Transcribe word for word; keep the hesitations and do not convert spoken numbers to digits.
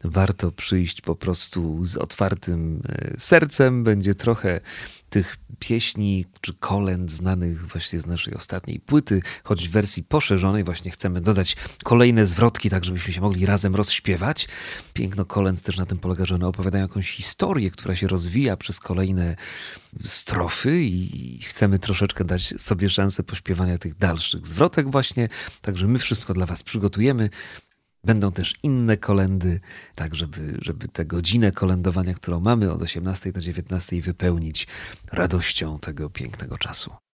warto przyjść po prostu z otwartym e, sercem. Będzie trochę tych pieśni czy kolęd znanych właśnie z naszej ostatniej płyty, choć w wersji poszerzonej właśnie chcemy dodać kolejne zwrotki, tak żebyśmy się mogli razem rozśpiewać. Piękno kolęd też na tym polega, że one opowiadają jakąś historię, która się rozwija przez kolejne strofy i chcemy troszeczkę dać sobie szansę pośpiewania tych dalszych zwrotek właśnie, także my wszystko dla was przygotujemy. Będą też inne kolędy, tak żeby, żeby tę godzinę kolędowania, którą mamy od osiemnastej do dziewiętnastej wypełnić radością tego pięknego czasu.